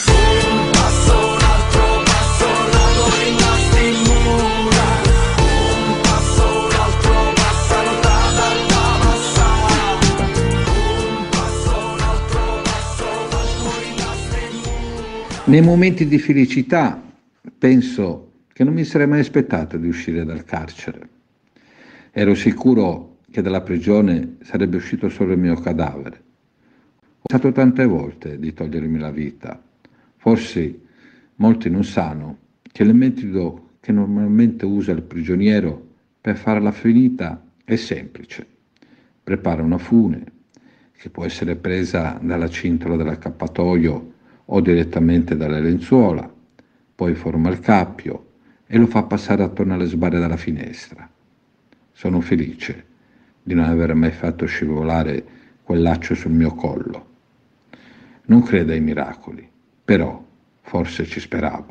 Nei momenti di felicità penso che non mi sarei mai aspettato di uscire dal carcere. Ero sicuro che dalla prigione sarebbe uscito solo il mio cadavere. Ho pensato tante volte di togliermi la vita. Forse molti non sanno che il metodo che normalmente usa il prigioniero per farla finita è semplice. Prepara una fune che può essere presa dalla cintola dell'accappatoio o direttamente dalle lenzuola, poi forma il cappio e lo fa passare attorno alle sbarre della finestra. Sono felice di non aver mai fatto scivolare quel laccio sul mio collo. Non credo ai miracoli, però forse ci speravo.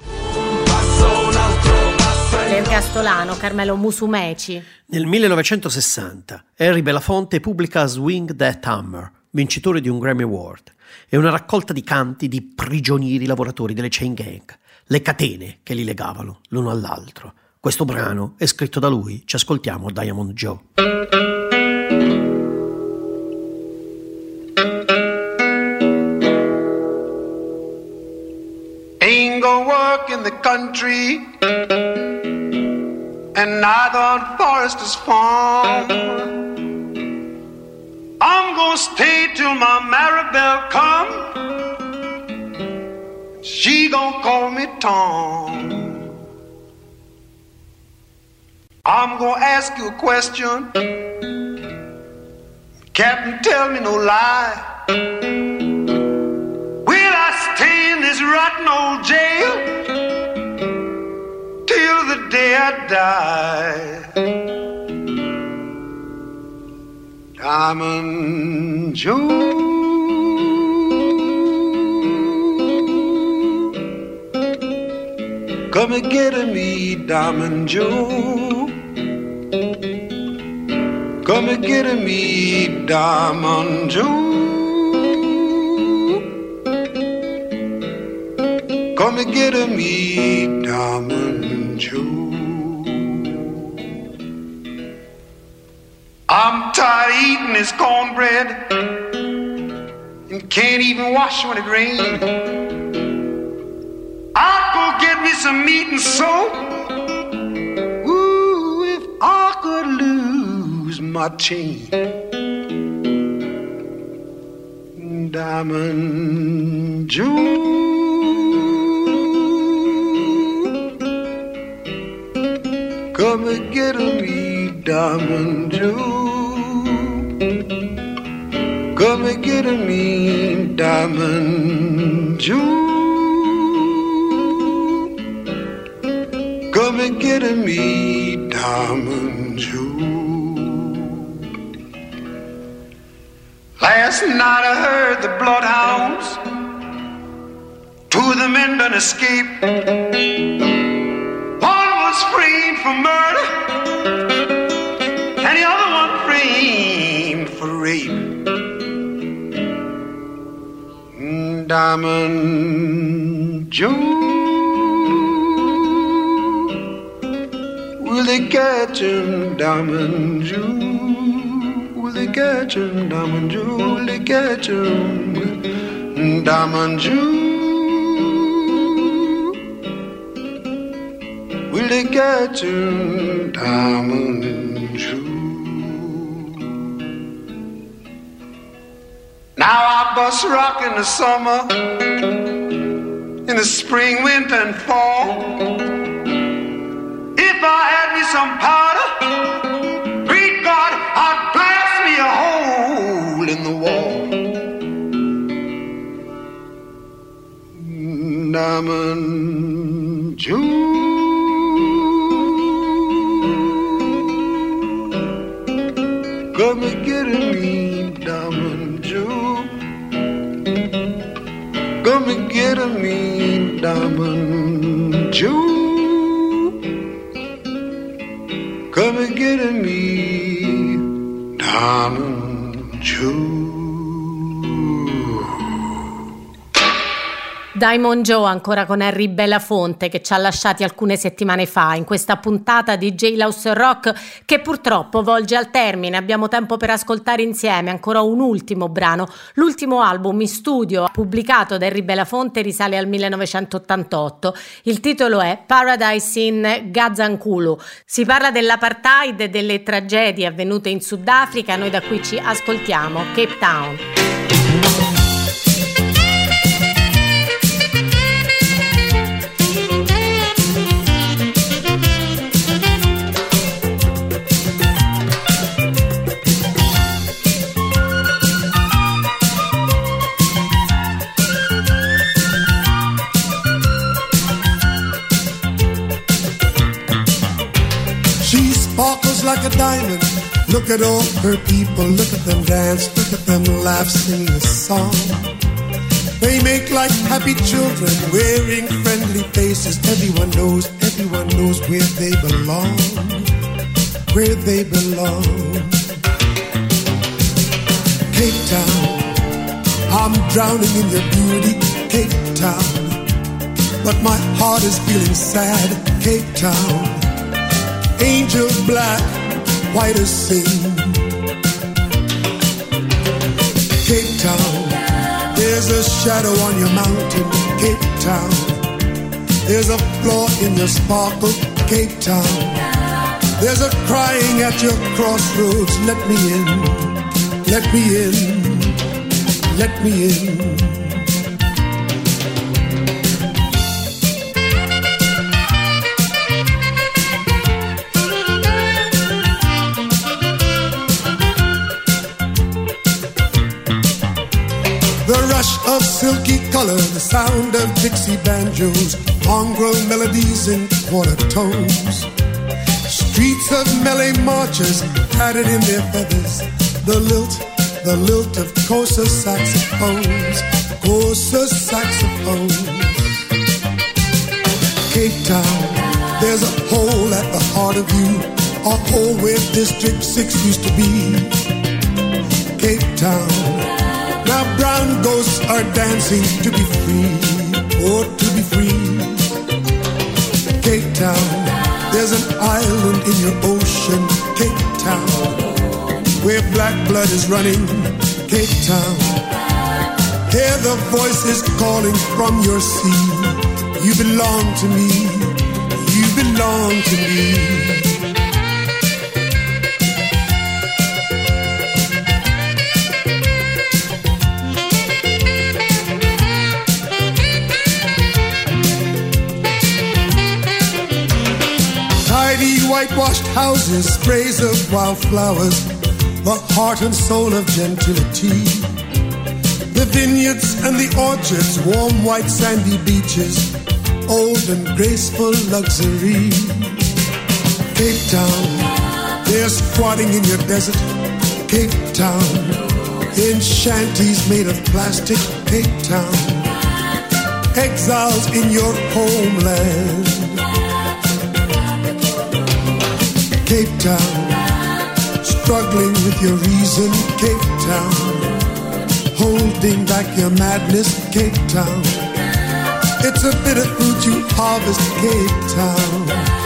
L'Ergastolano, Carmelo Musumeci. Nel millenovecentosessanta Harry Belafonte pubblica Swing That Hammer, vincitore di un Grammy Award. È una raccolta di canti di prigionieri lavoratori delle chain gang, le catene che li legavano l'uno all'altro. Questo brano è scritto da lui, ci ascoltiamo Diamond Joe. Ain't gonna work in the country and neither on Forester's farm. I'm gonna stay till my Maribel come. She gonna call me Tom. I'm gonna ask you a question. Captain, tell me no lie. Will I stay in this rotten old jail till the day I die? Diamond Joe, come and get me, Diamond Joe. Come and get me, Diamond Joe. Come and get me, Diamond Joe. I'm tired of eating this cornbread and can't even wash when it rains. I'll go get me some meat and soap. Ooh, if I could lose my chain. Diamond Joe, come and get me, Diamond Joe. Come and get me, Diamond Joe. Come and get me, Diamond Joe. Last night I heard the bloodhounds. Two of the men done escaped. One was framed for murder, and the other one framed for rape. Diamond Joe, will they catch him, Diamond Joe? Will they catch him, Diamond Joe? Will they catch him, Diamond Joe? Will they catch him, Diamond Joe? Now I bust rock in the summer, in the spring, winter, and fall. If I had me some powder, great God, I'd blast me a hole in the wall. Diamond June, come and get me, Diamond June. Come and get me, Diamond June. Come and get me, Diamond June. Diamond Joe ancora con Harry Belafonte, che ci ha lasciati alcune settimane fa in questa puntata di Jailhouse Rock, che purtroppo volge al termine. Abbiamo tempo per ascoltare insieme ancora un ultimo brano. L'ultimo album in studio pubblicato da Harry Belafonte risale al millenovecentottantotto. Il titolo è Paradise in Gazankulu. Si parla dell'apartheid e delle tragedie avvenute in Sudafrica. Noi da qui ci ascoltiamo Cape Town. Sparkles like a diamond. Look at all her people, look at them dance, look at them laugh, sing a song. They make like happy children, wearing friendly faces. Everyone knows, everyone knows where they belong, where they belong. Cape Town, I'm drowning in your beauty, Cape Town. But my heart is feeling sad, Cape Town. Angel black, white as sin. Cape Town, there's a shadow on your mountain, Cape Town. There's a flaw in your sparkle, Cape Town. There's a crying at your crossroads. Let me in, let me in, let me in. The rush of silky color, the sound of Dixie banjos, mongrel melodies in quarter tones. Streets of melee marchers, padded in their feathers. The lilt, the lilt of Xhosa saxophones, Xhosa saxophones. Cape Town, there's a hole at the heart of you, a hole where District six used to be. Cape Town, now brown ghosts are dancing to be free, oh, to be free. Cape Town, there's an island in your ocean, Cape Town, where black blood is running, Cape Town. Hear the voices calling from your sea. You belong to me, you belong to me. Tidy whitewashed houses, sprays of wildflowers, the heart and soul of gentility. The vineyards and the orchards, warm white sandy beaches, old and graceful luxury. Cape Town, they're squatting in your desert, Cape Town, in shanties made of plastic, Cape Town, exiles in your homeland. Cape Town, struggling with your reason, Cape Town, holding back your madness, Cape Town. It's a bitter fruit you harvest, Cape Town.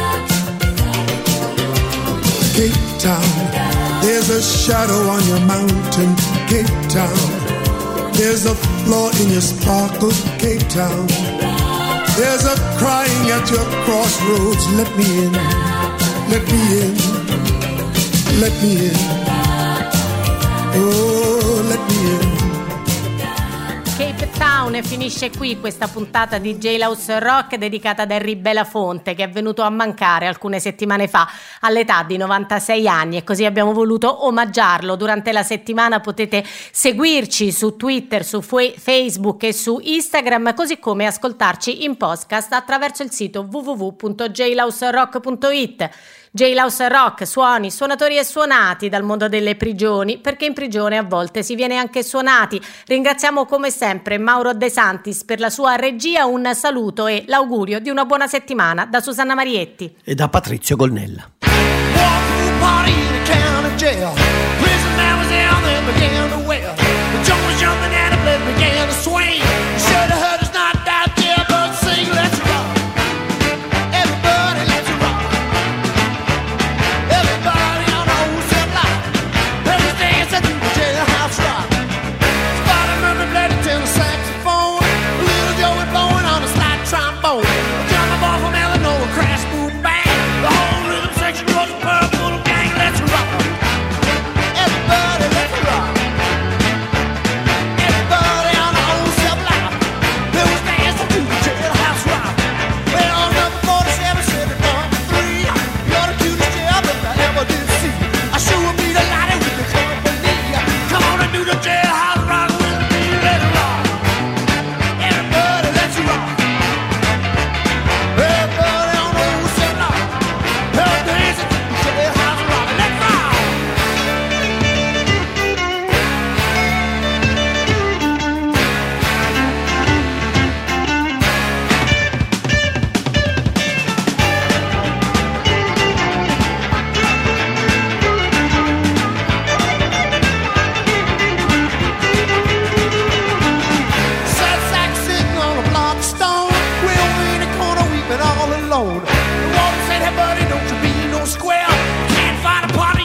Cape Town, there's a shadow on your mountain, Cape Town. There's a flaw in your sparkle, Cape Town. There's a crying at your crossroads. Let me in, let me in, let me in. Oh, let me in. Simone, finisce qui questa puntata di Jailhouse Rock dedicata ad Henry Belafonte, che è venuto a mancare alcune settimane fa all'età di novantasei anni, e così abbiamo voluto omaggiarlo. Durante la settimana potete seguirci su Twitter, su Facebook e su Instagram, così come ascoltarci in podcast attraverso il sito w w w punto jailhouse rock punto it. Jailhouse Rock, suoni, suonatori e suonati dal mondo delle prigioni, perché in prigione a volte si viene anche suonati. Ringraziamo come sempre Mauro De Santis per la sua regia, un saluto e l'augurio di una buona settimana da Susanna Marietti e da Patrizio Gonnella. alone. The woman said, hey buddy, don't you be no square. Can't find a partner.